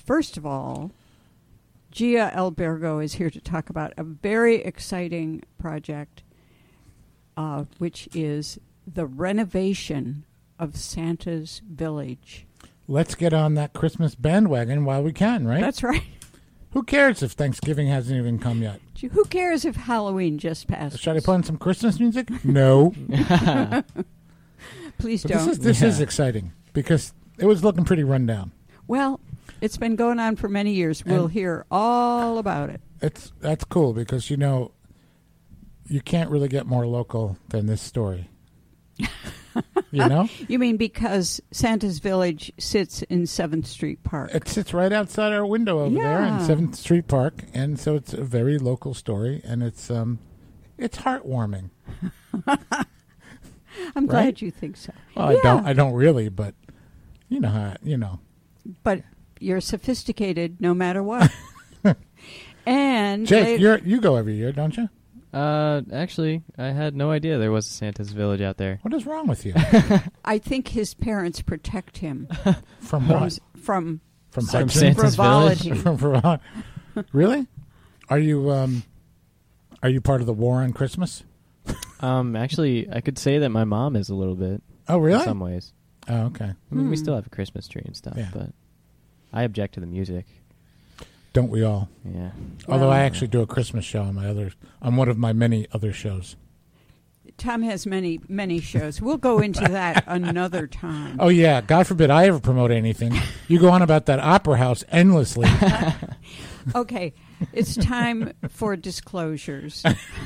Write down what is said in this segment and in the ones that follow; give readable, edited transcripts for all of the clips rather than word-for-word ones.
first of all, Gia Albergo is here to talk about a very exciting project, which is the renovation of Santa's Village. Let's get on that Christmas bandwagon while we can, right? That's right. Who cares if Thanksgiving hasn't even come yet? Who cares if Halloween just passed? Should I put on some Christmas music? No. Please But don't. This is exciting because it was looking pretty run down. Well, it's been going on for many years. We'll hear all about it. That's cool because, you can't really get more local than this story. You know? You mean because Santa's Village sits in 7th Street Park? It sits right outside our window over there in 7th Street Park, and so it's a very local story, and it's heartwarming. I'm glad you think so. Well, I don't really, but you know how, But you're sophisticated no matter what. And Jake, you go every year, don't you? Actually, I had no idea there was a Santa's Village out there. What is wrong with you? I think his parents protect him From what? from Hudson? Santa's frivolity. Village? From frivolity. Really? Are you part of the war on Christmas? Actually, I could say that my mom is a little bit. Oh, really? In some ways. Oh, okay. I mean, we still have a Christmas tree and stuff, Yeah. but I object to the music. Don't we all? Yeah. Although I actually do a Christmas show on one of my many other shows. Tom has many, many shows. We'll go into that another time. Oh, yeah. God forbid I ever promote anything. You go on about that opera house endlessly. Okay. It's time for disclosures.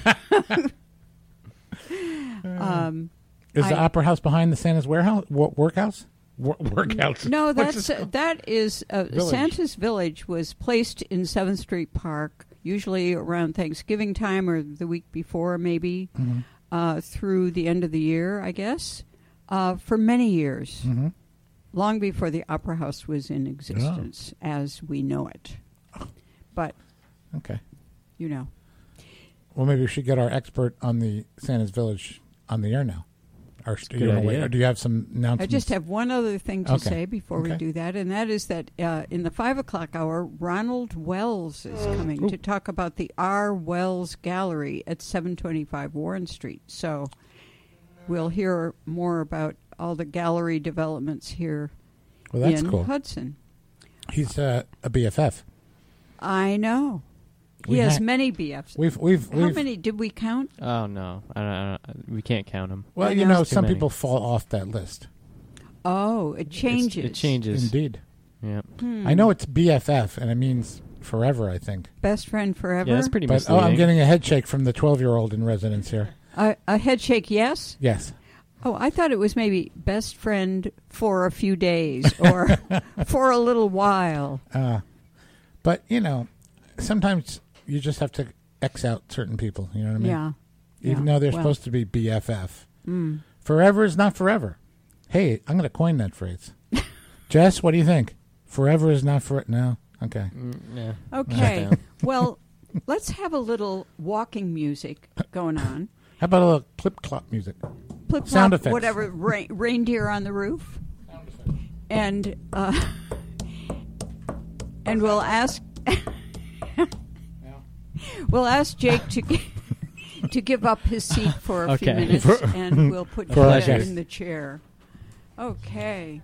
Is the opera house behind the Santa's warehouse? Workhouse? Workhouse. No, that is Village. Santa's Village was placed in 7th Street Park, usually around Thanksgiving time or the week before, maybe, through the end of the year, I guess, for many years, long before the Opera House was in existence as we know it. But, Okay. Well, maybe we should get our expert on the Santa's Village on the air now. Or do good idea. or do you have some announcements? I just have one other thing to Okay. say before we do that, and that is that in the 5 o'clock hour, Ronald Wells is coming to talk about the R. Wells Gallery at 725 Warren Street. So we'll hear more about all the gallery developments here that's in cool. Hudson. He's a BFF. I know. We He has ha- many BFs. We've How many did we count? Oh, no. I don't, we can't count them. Well, I know. some many. people fall off that list. Oh, it changes. It changes. Indeed. Yeah. I know it's BFF, and it means forever, I think. Best friend forever? Yeah, that's pretty But misleading. I'm getting a head shake from the 12-year-old in residence here. A head shake, yes? Yes. Oh, I thought it was maybe best friend for a few days or for a little while. But, sometimes you just have to X out certain people. You know what I mean? Yeah. Even though they're supposed to be BFF. Forever is not forever. Hey, I'm going to coin that phrase. Jess, what do you think? Forever is not forever. No? Okay. Yeah. Okay. Well, let's have a little walking music going on. How about a little clip-clop music? Flip Sound flop, effects. whatever, reindeer on the roof. And we'll ask Jake to give up his seat for a few Okay. minutes, and we'll put For our you guest. in the chair. Okay.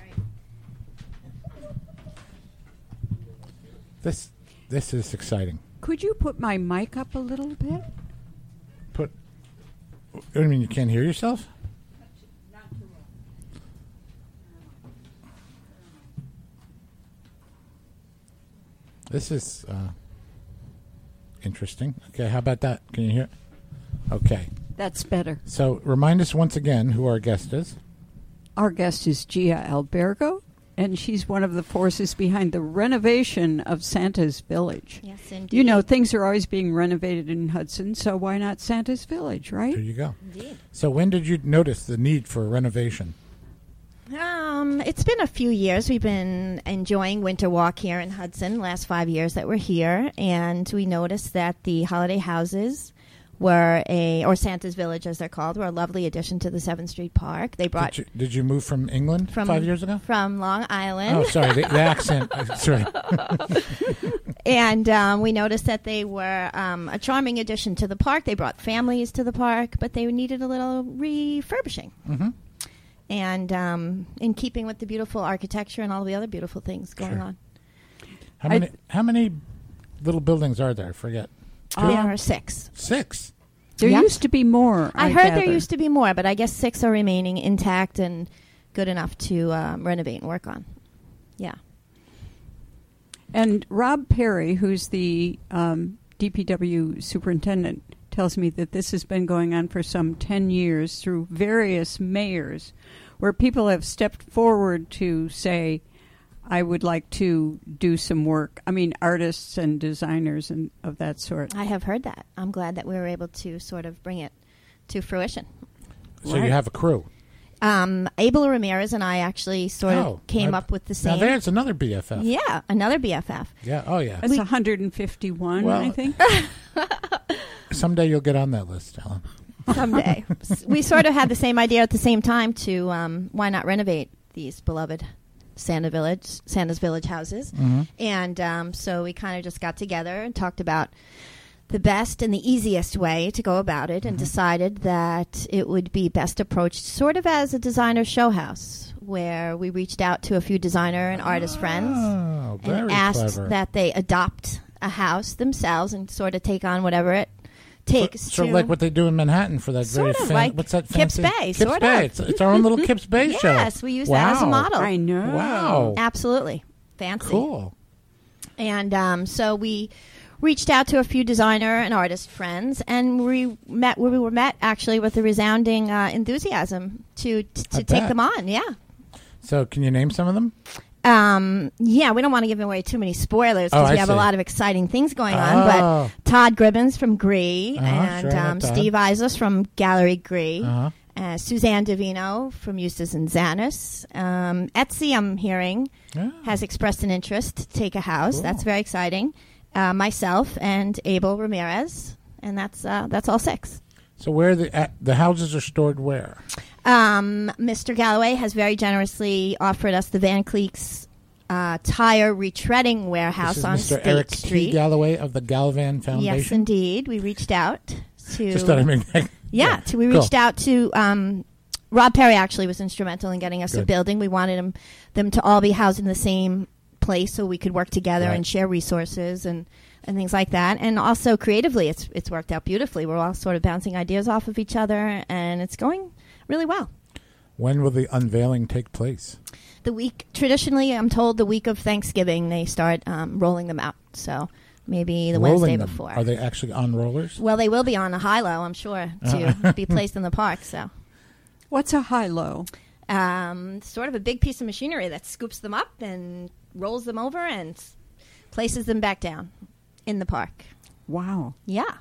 This is exciting. Could you put my mic up a little bit? What do you mean, you can't hear yourself? This is interesting. Okay, how about that? Can you hear? Okay. That's better. So remind us once again who our guest is. Our guest is Gia Albergo, and she's one of the forces behind the renovation of Santa's Village. Yes, indeed. You know, things are always being renovated in Hudson, so why not Santa's Village, right? There you go. Indeed. So when did you notice the need for a renovation? It's been a few years. We've been enjoying Winter Walk here in Hudson, last 5 years that we're here, and we noticed that the holiday houses or Santa's Village as they're called, were a lovely addition to the 7th Street Park. They brought. Did you move from England 5 years ago? From Long Island. Oh, sorry, the accent. Sorry. And we noticed that they were a charming addition to the park. They brought families to the park, but they needed a little refurbishing. Mm-hmm. And in keeping with the beautiful architecture and all the other beautiful things going on. How many little buildings are there? I forget. There are 6. 6? There used to be more. I heard there used to be more, but I guess 6 are remaining intact and good enough to renovate and work on. Yeah. And Rob Perry, who's the DPW superintendent, tells me that this has been going on for some 10 years through various mayors, where people have stepped forward to say, I would like to do some work. I mean, artists and designers and of that sort. I have heard that. I'm glad that we were able to sort of bring it to fruition. So you have a crew. Abel Ramirez and I actually sort of came up with the same. Now there's another BFF. Yeah, another BFF. Yeah, oh yeah. It's 151, I think. Someday you'll get on that list, Ellen. Someday. We sort of had the same idea at the same time to why not renovate these beloved Santa's Village houses. Mm-hmm. And so we kind of just got together and talked about the best and the easiest way to go about it, and decided that it would be best approached sort of as a designer show house, where we reached out to a few designer and artist friends and asked that they adopt a house themselves and sort of take on whatever it takes. Sort of like what they do in Manhattan for that sort very of like what's that Kips fancy? Bay, Kips sort Bay. of. It's our own little Kips Bay show. Yes, we use that as a model. I know. Wow. Absolutely. Fancy. Cool. And so we reached out to a few designer and artist friends, and we were met actually with a resounding enthusiasm to take them on. Yeah. So can you name some of them? Yeah, we don't want to give away too many spoilers because we have a lot of exciting things going on. But Todd Gribbins from Gree, and Steve Isles from Gallery Gree, Suzanne Davino from Eustace and Zanis. Etsy, I'm hearing, has expressed an interest to take a house. Cool. That's very exciting. Myself and Abel Ramirez, and that's all 6. So where the houses are stored where? Mr. Galloway has very generously offered us the Van Cleek's tire retreading warehouse on Mr. State Eric Street. T. Galloway of the Galvan Foundation. Yes, indeed. We reached out to. Just thought I mean. We reached out to. Rob Perry actually was instrumental in getting us a building. We wanted them to all be housed in the same place so we could work together and share resources and things like that. And also creatively, it's worked out beautifully. We're all sort of bouncing ideas off of each other, and it's going really well. When will the unveiling take place? Traditionally, I'm told the week of Thanksgiving, they start rolling them out. So maybe the Wednesday before. Are they actually on rollers? Well, they will be on a high-low, I'm sure, to be placed in the park. So, what's a high-low? Sort of a big piece of machinery that scoops them up and rolls them over and places them back down in the park. Wow. Yeah.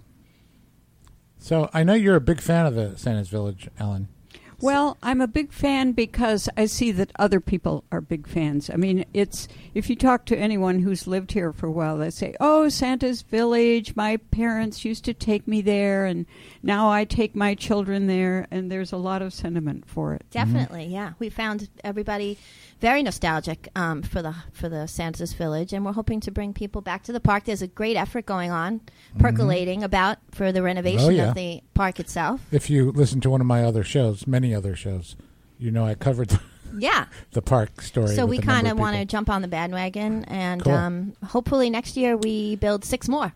So I know you're a big fan of the Santa's Village, Ellen. Well, I'm a big fan because I see that other people are big fans. I mean, if you talk to anyone who's lived here for a while, they say, oh, Santa's Village, my parents used to take me there, and now I take my children there, and there's a lot of sentiment for it. Definitely, yeah. We found everybody very nostalgic for the Santa's Village, and we're hoping to bring people back to the park. There's a great effort going on, percolating about for the renovation of the park itself. If you listen to one of my other shows, many other shows, you know I covered the park story. So we kind of want to jump on the bandwagon, and hopefully next year we build 6 more.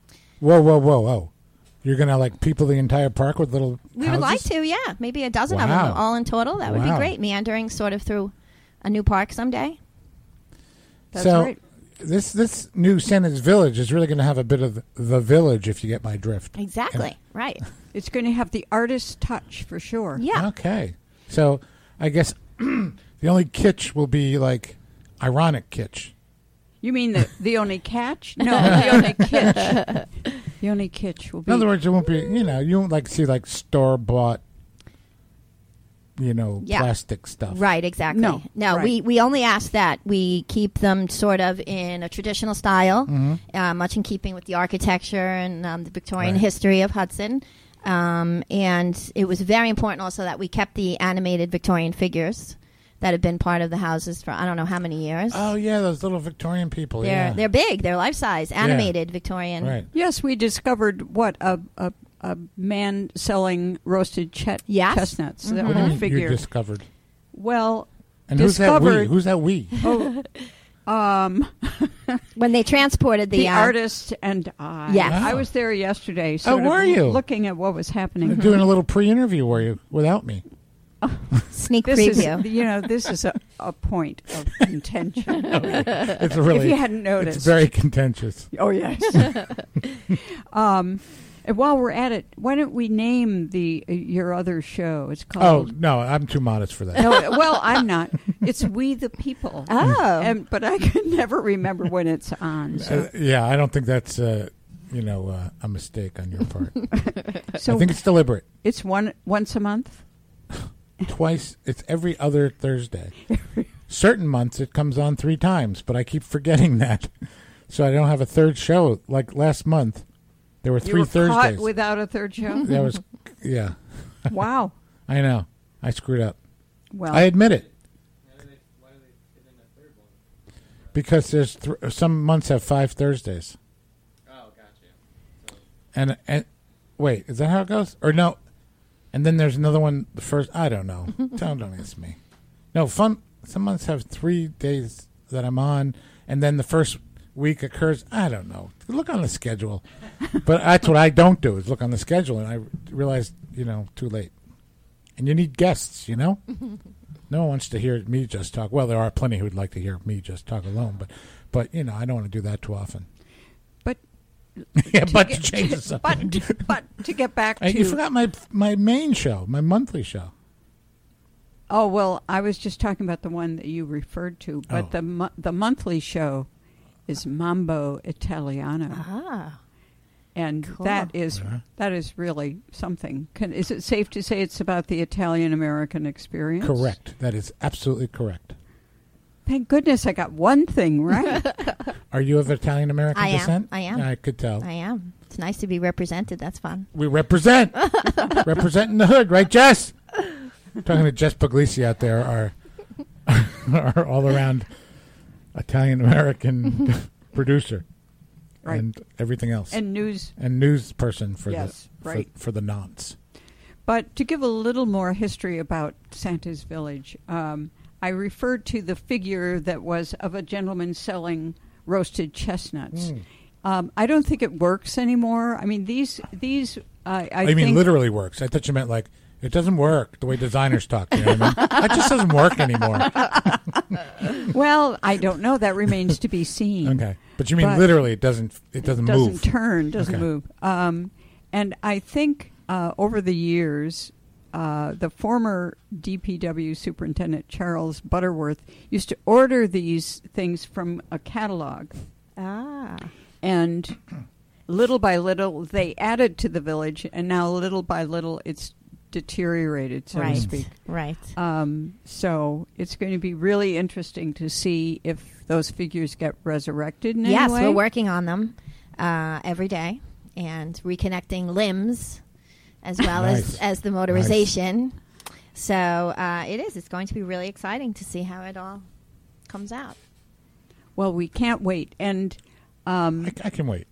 Whoa. You're going to like people the entire park with little We houses? would like to, yeah. Maybe a dozen of them all in total. That would be great. Meandering sort of through a new park someday. That's right. This new Santa's Village is really going to have a bit of the village, if you get my drift. Exactly. Right. It's going to have the artist's touch for sure. Yeah. Okay. So I guess the only kitsch will be like ironic kitsch. You mean the only catch? No, the only kitsch. The only kitsch will be. In other words, it won't be. You won't like see like store bought. Plastic stuff. Right, exactly. No, right. We only ask that we keep them sort of in a traditional style, much in keeping with the architecture and the Victorian history of Hudson. And it was very important also that we kept the animated Victorian figures that have been part of the houses for I don't know how many years. Oh, yeah, those little Victorian people. They're big. They're life-size, animated Victorian. Right. Yes, we discovered, a man selling roasted chestnuts. Mm-hmm. That was figure. You discovered. Well, and discovered. Who's that we? When they transported the artist and I. Yes. I was there yesterday. Were you? Looking at what was happening. Doing a little pre-interview, were you, without me? Sneak this preview. This is a point of contention. It's really, if you hadn't noticed. It's very contentious. Oh, yes. And while we're at it, why don't we name your other show? It's called... Oh, no, I'm too modest for that. No, well, I'm not. It's We the People. Oh. But I can never remember when it's on. So. Yeah, I don't think that's, a mistake on your part. So I think it's deliberate. It's once a month? Twice. It's every other Thursday. Certain months it comes on 3 times, but I keep forgetting that. So I don't have a third show. Like last month, there were 3 Thursdays. Caught without a third show? That was, yeah. Wow. I know. I screwed up. Well, I admit it. Why do they fit in a third one? Because there's some months have 5 Thursdays. Oh, gotcha. So. And wait, is that how it goes? Or no? And then there's another one. The first, I don't know. Don't ask me. No, fun. Some months have 3 days that I'm on, and then the first week occurs. I don't know. Look on the schedule. But that's what I don't do is look on the schedule, and I realized, too late. And you need guests, No one wants to hear me just talk. Well, there are plenty who'd like to hear me just talk alone, but I don't want to do that too often. But to change the subject. But to get back to... You forgot my main show, my monthly show. Oh, well, I was just talking about the one that you referred to, but the monthly show is Mambo Italiano. Ah. And cool. that is really something. Is it safe to say it's about the Italian-American experience? Correct. That is absolutely correct. Thank goodness I got one thing right. Are you of Italian-American descent? I am. I could tell. I am. It's nice to be represented. That's fun. We represent. Representing the hood, right, Jess? Talking to Jess Puglisi out there, our all-around Italian-American producer. Right. And everything else. And news person for for the nonce. But to give a little more history about Santa's Village, I referred to the figure that was of a gentleman selling roasted chestnuts. I don't think it works anymore. I mean, these I mean literally works. I thought you meant like it doesn't work the way designers talk. You know what I mean? That just doesn't work anymore. Well, I don't know. That remains to be seen. Okay, but you mean literally it doesn't move. Doesn't turn. Doesn't move. And I think over the years, the former DPW superintendent Charles Butterworth used to order these things from a catalog. And little by little, they added to the village, and now little by little, it's deteriorated, so to speak. Right. So it's going to be really interesting to see if those figures get resurrected in any way. Yes, we're working on them every day and reconnecting limbs as well as the motorization. Nice. So it's going to be really exciting to see how it all comes out. Well, we can't wait. And I can wait.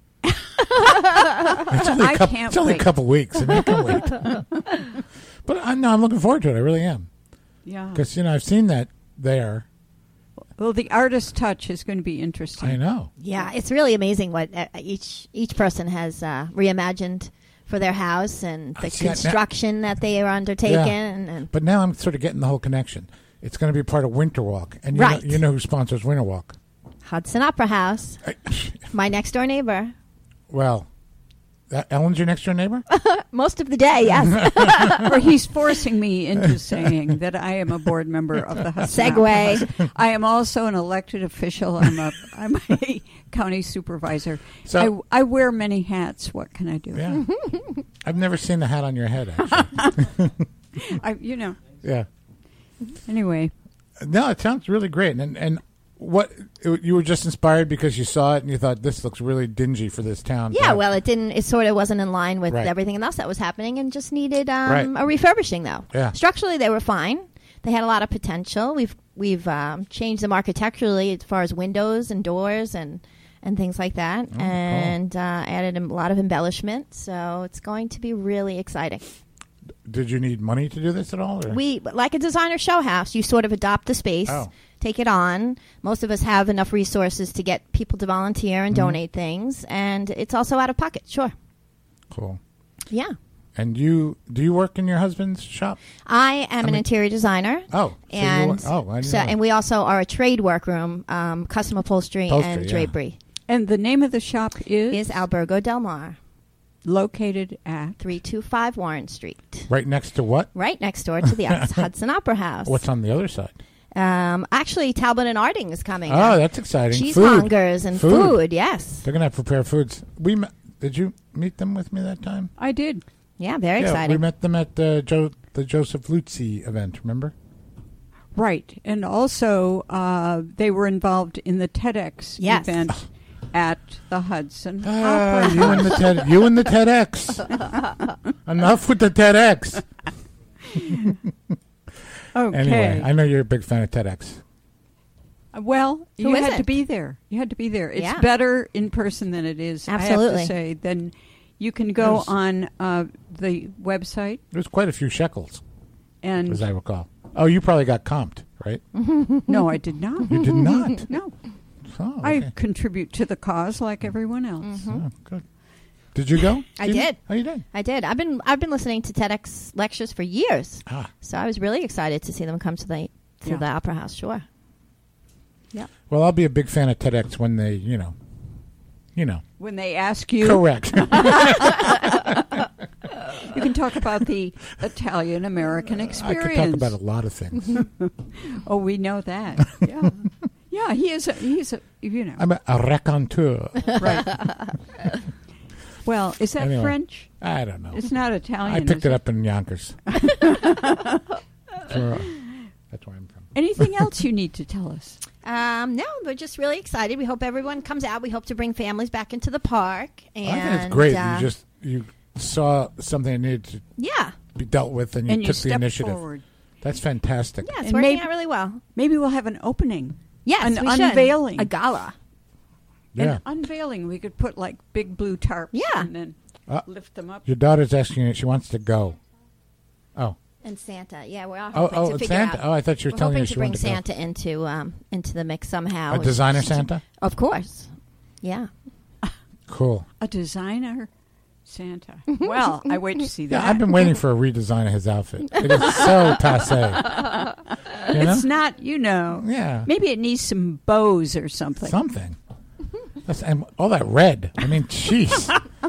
It's only a couple weeks, and I can wait. But I'm looking forward to it. I really am. Yeah. Because, I've seen that there. Well, the artist touch is going to be interesting. I know. Yeah, it's really amazing what each person has reimagined for their house and the construction that they are undertaking. Yeah. But now I'm sort of getting the whole connection. It's going to be part of Winter Walk. And you know who sponsors Winter Walk? Hudson Opera House. My next door neighbor. Well, Ellen's your next door neighbor? Most of the day, yes. Or he's forcing me into saying that I am a board member of the Hudson Segue. I am also an elected official. I'm a county supervisor. So I wear many hats. What can I do? Yeah. I've never seen the hat on your head, actually. Yeah. Anyway. Anyway. No, it sounds really great. And what you were just inspired because you saw it and you thought this looks really dingy for this town. Yeah, well, it sort of wasn't in line with everything else that was happening and just needed a refurbishing, though. Yeah. Structurally, they were fine. They had a lot of potential. We've changed them architecturally as far as windows and doors and things like that, and added a lot of embellishment. So it's going to be really exciting. Did you need money to do this at all? Or? Like a designer show house, you sort of adopt the space, take it on. Most of us have enough resources to get people to volunteer and donate things, and it's also out of pocket. Sure. Cool. Yeah. And do you work in your husband's shop? I am an interior designer. Oh, and we also are a trade workroom, custom upholstery and drapery. And the name of the shop is Albergo Del Mar, located at 325 Warren Street. Right next to what? Right next door to the Hudson Opera House. What's on the other side? Actually, Talbot and Arding is coming. Oh, that's exciting! Cheesemongers and food. Yes, they're gonna have prepared foods. Did you meet them with me that time? I did. Yeah, very exciting. We met them at the Joseph Luzzi event, remember? Right. And also, they were involved in the TEDx event at the Hudson Opera House. You and the TEDx. Enough with the TEDx. Okay. Anyway, I know you're a big fan of TEDx. Well, you had to be there. You had to be there. It's better in person than it is, absolutely. I have to say. Then you can go on the website. There's quite a few shekels, and as I recall. Oh, you probably got comped, right? No, I did not. You did not? No. Oh, okay. I contribute to the cause like everyone else. Oh, good. Did you go? I did. Oh, you did? I did. I've been listening to TEDx lectures for years. So I was really excited to see them come to the Opera House. Sure. Yeah. Well, I'll be a big fan of TEDx when they, you know. When they ask you. Correct. You can talk about the Italian-American experience. I could talk about a lot of things. Oh, we know that. Yeah. Yeah, he's a I'm a raconteur. Right. Well, is that French? I don't know. It's not Italian. I picked it up in Yonkers. That's where I'm from. Anything else you need to tell us? No, we're just really excited. We hope everyone comes out. We hope to bring families back into the park. And, I think it's great. You saw something that needed to be dealt with, and you took the initiative. Forward. That's fantastic. Yeah, it's working out really well. Maybe we'll have an opening. Yes, an unveiling. A gala. Yeah. An unveiling. We could put like big blue tarps and then lift them up. Your daughter's asking you. She wants to go. Oh. And Santa. Yeah, we're all hoping to figure Santa. out. Oh, I thought you were telling me she wanted to bring Santa into the mix somehow. A designer Santa? Of course. Yeah. Cool. A designer Santa. Well, I wait to see that. Yeah, I've been waiting for a redesign of his outfit. It is so passé. It's not, Yeah. Maybe it needs some bows or something. Something. And all that red. I mean, jeez.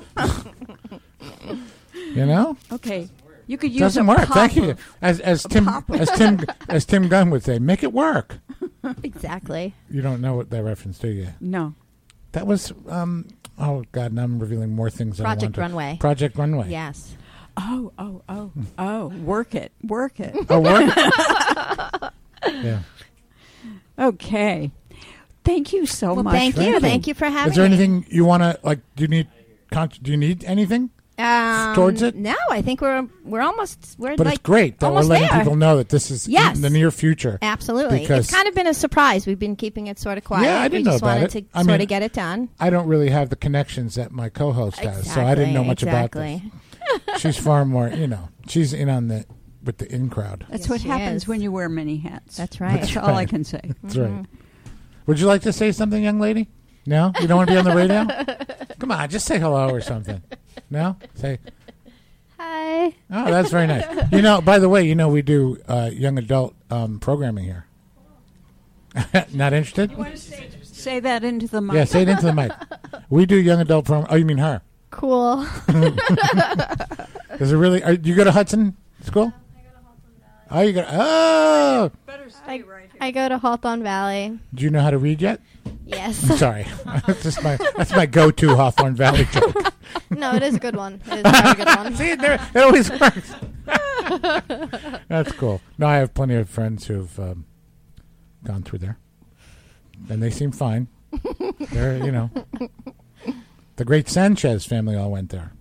Okay. You could use doesn't work. Thank you. As Tim Gunn would say, make it work. Exactly. You don't know what that reference, do you? No. That was oh God, now I'm revealing more things. Project Runway. Project Runway. Yes. Oh. Work it. Oh, work it. Yeah. Okay. Thank you so much. Thank you. Thank you for having me. Is there anything you want to do you need anything towards it? No, I think we're almost. But it's great that we're letting people know that this is in the near future. Absolutely, it's kind of been a surprise. We've been keeping it sort of quiet. Yeah, I didn't know about it. We just wanted to sort of get it done. I don't really have the connections that my co-host has, so I didn't know much about this. She's far more, she's in on with the in crowd. That's what happens when you wear many hats. That's right. That's all I can say. That's right. Would you like to say something, young lady? No? You don't want to be on the radio? Come on, just say hello or something. No? Say hi. Oh, that's very nice. By the way, we do young adult programming here. Not interested? You want to say that into the mic? Yeah, say it into the mic. We do young adult programming. Oh, you mean her? Cool. Is it really? Do you go to Hudson School? I go to Hawthorne Valley. Oh, you go. Oh. Better stay right here. I go to Hawthorne Valley. Do you know how to read yet? Yes. I'm sorry. That's my go-to Hawthorne Valley joke. No, it is a good one. It is a very good one. See, it always works. That's cool. No, I have plenty of friends who've gone through there. and they seem fine. They're, the great Sanchez family all went there.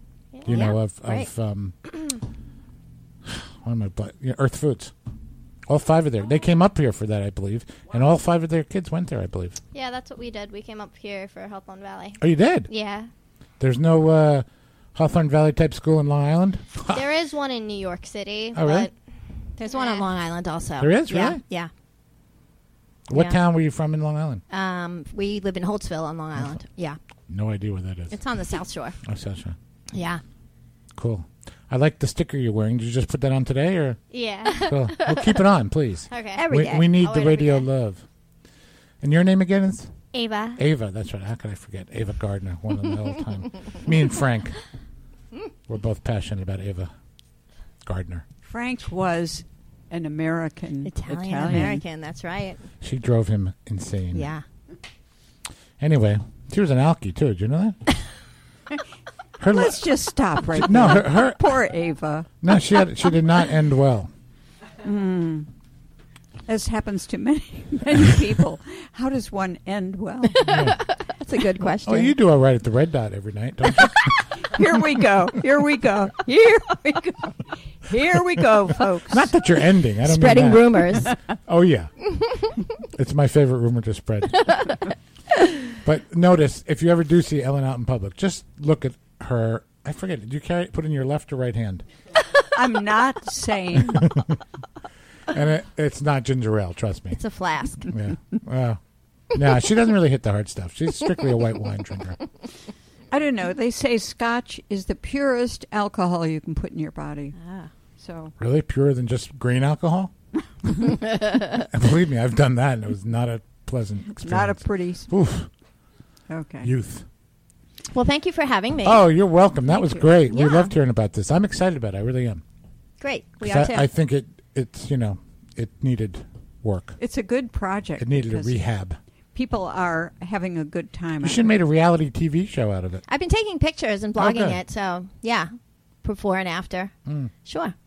Earth Foods. All 5 of they came up here for that, I believe, and all 5 of their kids went there, I believe. Yeah, that's what we did. We came up here for Hawthorne Valley. Oh, you did? Yeah. There's no Hawthorne Valley type school in Long Island? There is one in New York City. Oh, really? There's one on Long Island also. There is, really? Yeah. What town were you from in Long Island? We live in Holtzville on Long Island. Yeah. No idea where that is. It's on the South Shore. Oh, South Shore. Yeah. Cool. I like the sticker you're wearing. Did you just put that on today, or? Yeah. Cool. Well, keep it on, please. Okay. Every day. We need I'll the wear it every radio day. love. And your name again is? Ava. Ava, that's right. How could I forget? Ava Gardner, one of the all time. Me and Frank, we're both passionate about Ava Gardner. Frank was an American. Italian American, that's right. She drove him insane. Yeah. Anyway, she was an alkie, too. Did you know that? Let's just stop right No, there. her Poor Ava. No, she did not end well. As happens to many people. How does one end well? Yeah. That's a good question. Oh, you do all right at the Red Dot every night, don't you? Here we go, folks. Not that you're ending. I don't Spreading mean that. rumors. Oh, yeah. It's my favorite rumor to spread. But notice, if you ever do see Ellen out in public, just look at her. I forget, did you put in your left or right hand? I'm not saying. And it's not ginger ale, trust me. It's a flask. Yeah. Well, no, she doesn't really hit the hard stuff. She's strictly a white wine drinker. I don't know. They say Scotch is the purest alcohol you can put in your body. So Really? Purer than just grain alcohol? And believe me, I've done that, and it was not a pleasant experience. not a pretty. Oof. Okay. Youth. Well, thank you for having me. Oh, you're welcome. That was you. great. We Yeah. loved hearing about this. I'm excited about it. I really am. Great. We 'Cause are too. I think it's it needed work. It's a good project. It needed a because rehab. People are having a good time. You should have made a reality TV show out of it. I've been taking pictures and blogging good. it, so yeah, before and after. Mm. Sure.